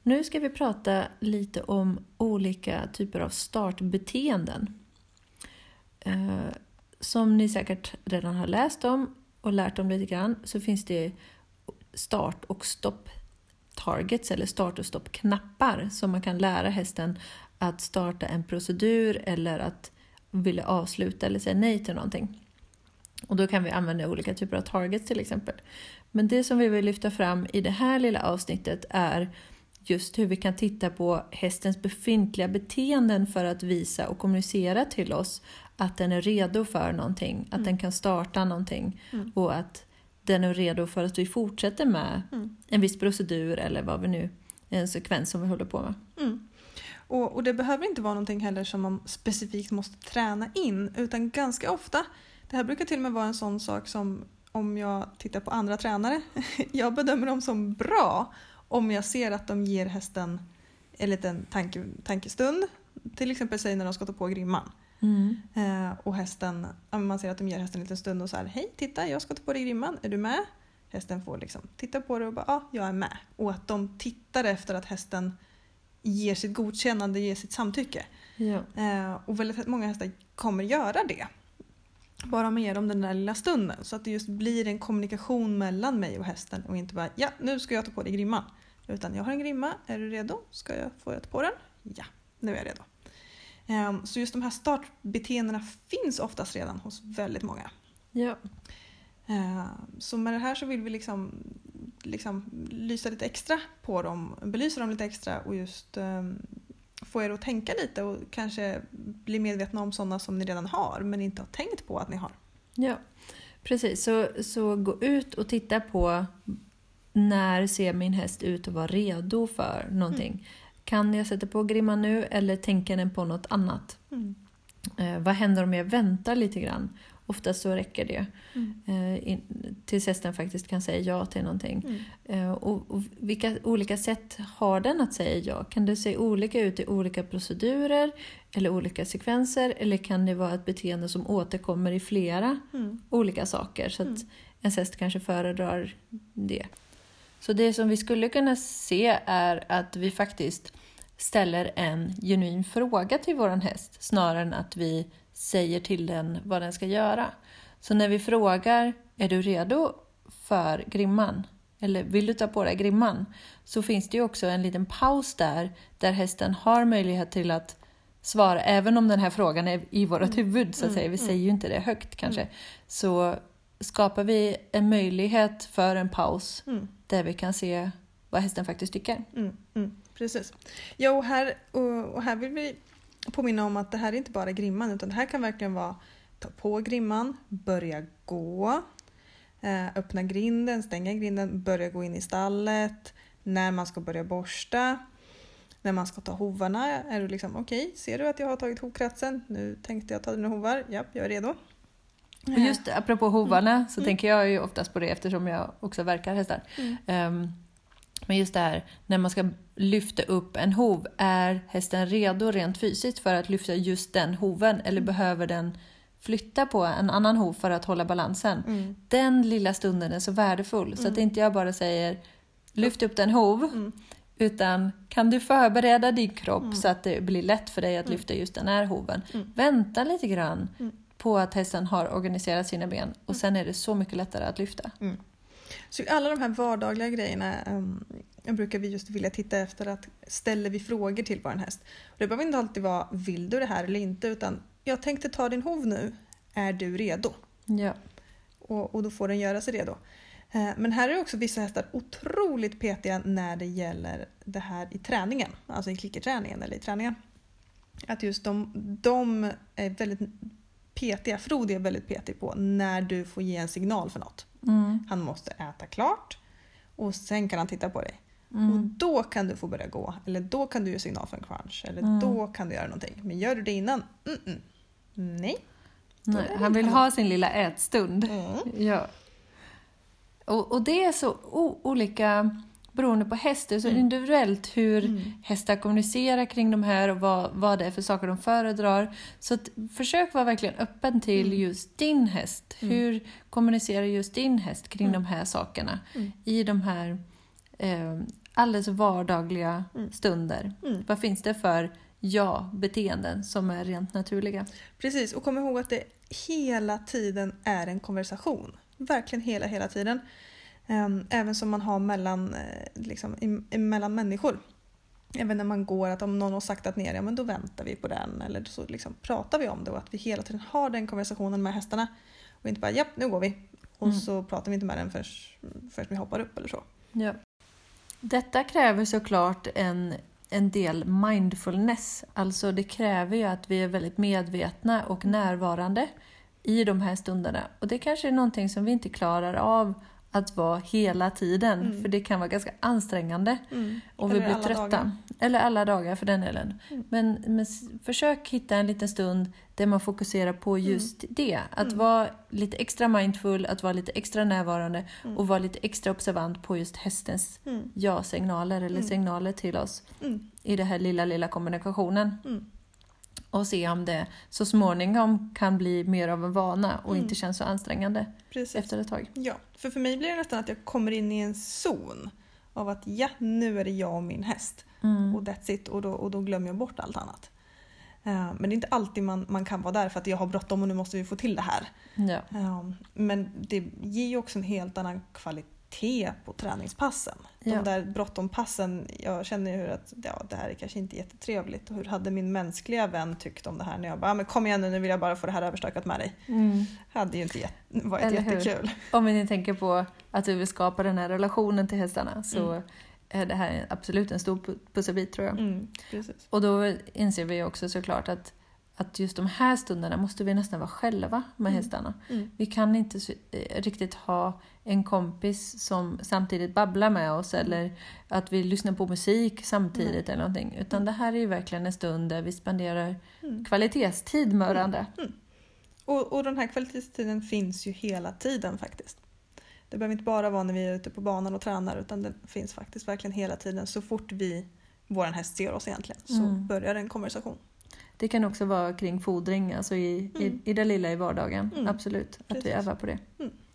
Nu ska vi prata lite om olika typer av startbeteenden. Som ni säkert redan har läst om och lärt om lite grann, så finns det start- och stopp-targets eller start- och stopp-knappar som man kan lära hästen att starta en procedur eller att vilja avsluta eller säga nej till någonting. Och då kan vi använda olika typer av targets till exempel. Men det som vi vill lyfta fram i det här lilla avsnittet är just hur vi kan titta på hästens befintliga beteenden för att visa och kommunicera till oss att den är redo för någonting, att den kan starta någonting och att den är redo för att vi fortsätter med en viss procedur eller vad vi nu, en sekvens som vi håller på med. Och det behöver inte vara någonting heller som man specifikt måste träna in, utan ganska ofta, det här brukar till och med vara en sån sak som om jag tittar på andra tränare, jag bedömer dem som bra om jag ser att de ger hästen en liten tankestund, till exempel säg när de ska ta på grimman. Och hästen, man ser att de ger hästen en liten stund och så här: hej, titta, jag ska ta på dig grimman, är du med? Hästen får liksom titta på det och bara, ja, jag är med. Och att de tittar efter att hästen ger sitt godkännande, ger sitt samtycke. Ja. Och väldigt många hästar kommer göra det. Bara man ger dem den där lilla stunden. Så att det just blir en kommunikation mellan mig och hästen. Och inte bara, ja, nu ska jag ta på dig grimman. Utan jag har en grimma, är du redo? Får jag ta på den? Ja, nu är jag redo. Så just de här startbeteendena finns oftast redan hos väldigt många. Ja. Så med det här så vill vi liksom lysa lite extra på dem, belysa dem lite extra och just få er att tänka lite och kanske bli medvetna om sådana som ni redan har men inte har tänkt på att ni har. Ja, precis. Så gå ut och titta på när ser min häst ut att vara redo för någonting. Kan jag sätta på grimman nu eller tänker den på något annat? Vad händer om jag väntar lite grann? Oftast så räcker det. Tills hästen faktiskt kan säga ja till någonting. Och vilka olika sätt har den att säga ja? Kan det se olika ut i olika procedurer eller olika sekvenser? Eller kan det vara ett beteende som återkommer i flera olika saker? Så att en häst kanske föredrar det. Så det som vi skulle kunna se är att vi faktiskt ställer en genuin fråga till våran häst snarare än att vi säger till den vad den ska göra. Så när vi frågar, är du redo för grimman? Eller vill du ta på dig grimman? Så finns det ju också en liten paus där hästen har möjlighet till att svara. Även om den här frågan är i vårt huvud så att säga. Vi säger ju inte det högt kanske. Så skapar vi en möjlighet för en paus där vi kan se vad hästen faktiskt tycker. Precis. Ja, och här vill vi påminna om att det här är inte bara grimman utan det här kan verkligen vara ta på grimman, börja gå, öppna grinden, stänga grinden, börja gå in i stallet, när man ska börja borsta, när man ska ta hovarna, är du liksom okej, ser du att jag har tagit hovkratsen, nu tänkte jag ta dina hovar, ja, jag är redo. Och just apropå hovarna så tänker jag ju oftast på det eftersom jag också verkar hästar. Men just det här, när man ska lyfta upp en hov, är hästen redo rent fysiskt för att lyfta just den hoven eller behöver den flytta på en annan hov för att hålla balansen? Den lilla stunden är så värdefull så att inte jag bara säger lyft upp den hov utan kan du förbereda din kropp så att det blir lätt för dig att lyfta just den här hoven. Vänta lite grann på att hästen har organiserat sina ben och sen är det så mycket lättare att lyfta. Så alla de här vardagliga grejerna brukar vi just vilja titta efter, att ställer vi frågor till vår häst. Och det behöver inte alltid vara vill du det här eller inte, utan jag tänkte ta din hov nu, är du redo? Ja. Och då får den göra sig redo. Men här är också vissa hästar otroligt petiga när det gäller det här i träningen, alltså i klickerträningen eller i träningen. Att just de är väldigt petiga, Frode är väldigt petig på när du får ge en signal för något. Han måste äta klart och sen kan han titta på dig. Och då kan du få börja gå. Eller då kan du ge signal för en crunch. Eller då kan du göra någonting. Men gör du det innan? Nej. Han vill ha sin lilla ätstund. Ja. Och det är så olika beroende på hästar. Så individuellt hur hästar kommunicerar kring de här och vad det är för saker de föredrar. Så att försök vara verkligen öppen till just din häst. Hur kommunicerar just din häst kring de här sakerna i de här alldeles vardagliga stunder. Mm. Vad finns det för beteenden som är rent naturliga? Precis, och kom ihåg att det hela tiden är en konversation. Verkligen hela tiden. Även som man har mellan människor. Även när man går, att om någon har saktat ner, ja men då väntar vi på den. Eller så liksom pratar vi om det, och att vi hela tiden har den konversationen med hästarna. Och inte bara, ja nu går vi. Och så pratar vi inte med den förrän vi hoppar upp eller så. Ja. Detta kräver såklart en del mindfulness. Alltså det kräver ju att vi är väldigt medvetna och närvarande i de här stunderna. Och det kanske är någonting som vi inte klarar av att vara hela tiden. För det kan vara ganska ansträngande. Och vi blir trötta. Dagar. Eller alla dagar för den delen. Men försök hitta en liten stund där man fokuserar på just det. Att vara lite extra mindful, att vara lite extra närvarande. Och vara lite extra observant på just hästens ja-signaler eller signaler till oss. I den här lilla kommunikationen. Och se om det så småningom kan bli mer av en vana och inte känns så ansträngande. Precis. Efter ett tag. Ja, för mig blir det nästan att jag kommer in i en zon av att nu är det jag och min häst. Och that's it, och då glömmer jag bort allt annat. Men det är inte alltid man kan vara där för att jag har bråttom och nu måste vi få till det här. Ja. Men det ger ju också en helt annan kvalitet på träningspassen. De där bråttompassen, jag känner ju att det här är kanske inte jättetrevligt. Och hur hade min mänskliga vän tyckt om det här när jag bara, men kom igen nu vill jag bara få det här överstökat med dig. Hade ju inte varit jättekul. Om ni tänker på att du vill skapa den här relationen till hästarna så är det här absolut en stor pusselbit tror jag. Precis. Och då inser vi också såklart att just de här stunderna måste vi nästan vara själva med hästarna. Vi kan inte riktigt ha en kompis som samtidigt babblar med oss eller att vi lyssnar på musik samtidigt eller någonting. Utan det här är ju verkligen en stund där vi spenderar kvalitetstid med varandra. Och den här kvalitetstiden finns ju hela tiden faktiskt. Det behöver inte bara vara när vi är ute på banan och tränar, utan den finns faktiskt verkligen hela tiden. Så fort våran häst ser oss egentligen så börjar en konversation. Det kan också vara kring fodring, alltså i det lilla i vardagen. Absolut, att vi övar på det.